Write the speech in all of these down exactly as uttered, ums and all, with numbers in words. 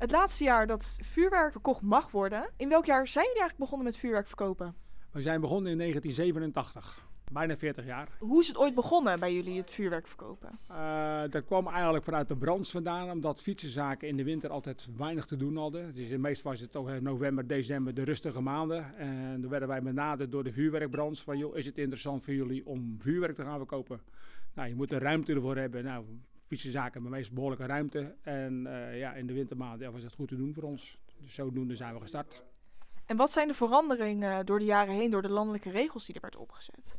Het laatste jaar dat vuurwerk verkocht mag worden. In welk jaar zijn jullie eigenlijk begonnen met vuurwerk verkopen? We zijn begonnen in negentien zevenentachtig. Bijna veertig jaar. Hoe is het ooit begonnen bij jullie, het vuurwerk verkopen? Uh, dat kwam eigenlijk vanuit de branche vandaan, omdat fietsenzaken in de winter altijd weinig te doen hadden. Dus meestal was het toch november, december de rustige maanden. En dan werden wij benaderd door de vuurwerkbranche van, joh, is het interessant voor jullie om vuurwerk te gaan verkopen? Nou, je moet er ruimte ervoor hebben. Nou, fietsenzaken hebben meestal behoorlijke ruimte. En uh, ja, in de wintermaanden ja, was het goed te doen voor ons. Dus zodoende zijn we gestart. En wat zijn de veranderingen door de jaren heen, door de landelijke regels die er werd opgezet?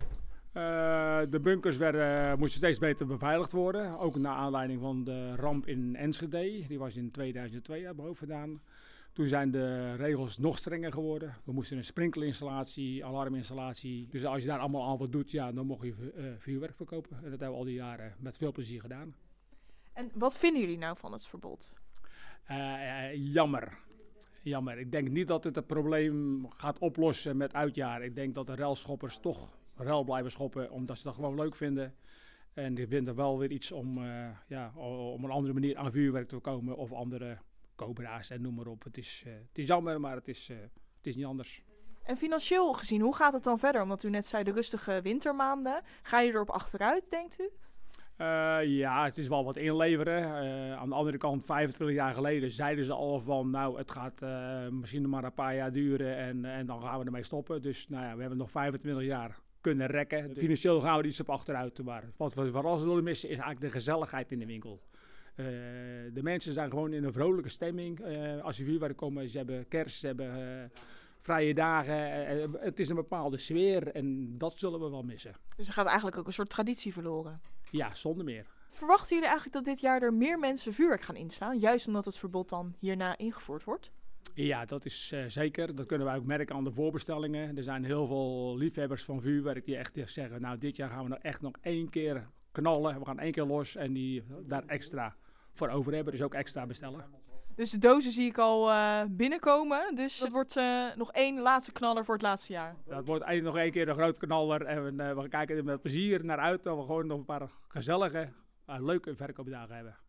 Uh, de bunkers werden, moesten steeds beter beveiligd worden. Ook naar aanleiding van de ramp in Enschede. Die was in tweeduizend twee uit mijn hoofd gedaan. Toen zijn de regels nog strenger geworden. We moesten een sprinkelinstallatie, alarminstallatie. Dus als je daar allemaal aan wat doet, ja, dan mocht je uh, vuurwerk verkopen. En dat hebben we al die jaren met veel plezier gedaan. En wat vinden jullie nou van het verbod? Uh, uh, jammer. Jammer. Ik denk niet dat het het probleem gaat oplossen met uitjaren. Ik denk dat de relschoppers toch rel blijven schoppen, omdat ze dat gewoon leuk vinden. En die vinden wel weer iets om, uh, ja, om een andere manier aan vuurwerk te komen of andere cobra's en noem maar op. Het is, uh, het is jammer, maar het is, uh, het is niet anders. En financieel gezien, hoe gaat het dan verder? Omdat u net zei de rustige wintermaanden. Ga je erop achteruit, denkt u? Uh, ja, het is wel wat inleveren. Uh, aan de andere kant, vijfentwintig jaar geleden zeiden ze al van, nou, het gaat uh, misschien nog maar een paar jaar duren en, en dan gaan we ermee stoppen. Dus nou ja, we hebben nog vijfentwintig jaar kunnen rekken. Financieel gaan we iets op achteruit. Maar wat we vooral zullen missen is eigenlijk de gezelligheid in de winkel. Uh, de mensen zijn gewoon in een vrolijke stemming. Uh, als ze vuurwerk komen, ze hebben kerst, ze hebben uh, vrije dagen. Uh, het is een bepaalde sfeer en dat zullen we wel missen. Dus er gaat eigenlijk ook een soort traditie verloren? Ja, zonder meer. Verwachten jullie eigenlijk dat dit jaar er meer mensen vuurwerk gaan inslaan? Juist omdat het verbod dan hierna ingevoerd wordt? Ja, dat is uh, zeker. Dat kunnen wij ook merken aan de voorbestellingen. Er zijn heel veel liefhebbers van vuurwerk die echt zeggen, nou, dit jaar gaan we nou echt nog één keer knallen. We gaan één keer los en die daar extra voor over hebben. Dus ook extra bestellen. Dus de dozen zie ik al uh, binnenkomen. Dus het wordt uh, nog één laatste knaller voor het laatste jaar. Dat wordt één, nog één keer een grote knaller. En uh, we kijken er met plezier naar uit dat we gewoon nog een paar gezellige, uh, leuke verkoopdagen hebben.